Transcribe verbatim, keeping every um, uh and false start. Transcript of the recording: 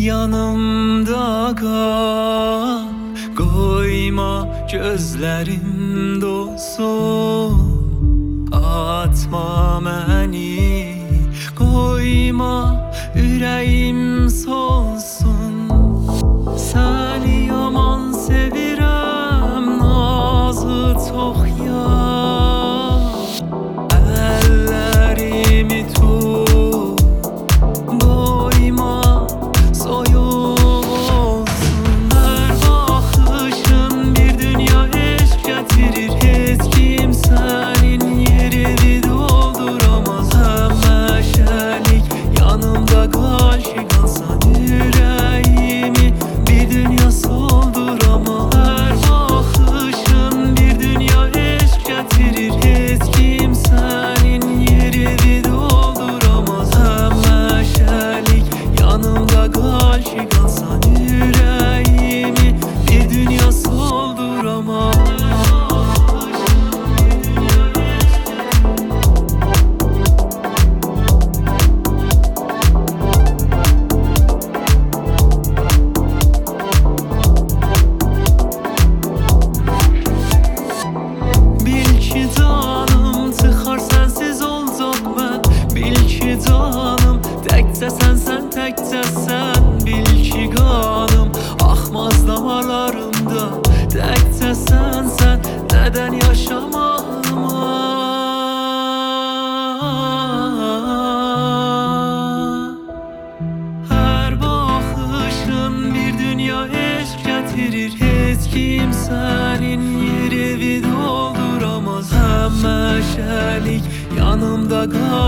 yanımda kal. Koyma gözlerim dolsun, atma məni, koyma ürəyim solsun. Səni yaman sevirəm, nazı çox yar. Əllərimi tut, doyma soyuq olsun. Hər baxışın bir dünya eşq gətirir, heç kim sənin yerini dolduramaz. Həmişəlik yanımda qal ki, qalsan ürəyimi bir dünya solduramaz. Hər baxışın bir dünya eşq gətirir, heç kim sənin yerini dolduramaz. Həmişəlik yanımda qal ki, qalsan ürəyimi bir dünya solduramaz. Bil ki canım çıxar sənsiz olacaq mən. Bil ki canım təkcə sən, sən təkcə sən. Bil ki qanım axmaz damarlarımda, təkcə sən, sən. Nədən yaşamağıma hər baxışın bir dünya eşq gətirir, heç kim sənin yerini dolduramaz. Həmişəlik yanımda qal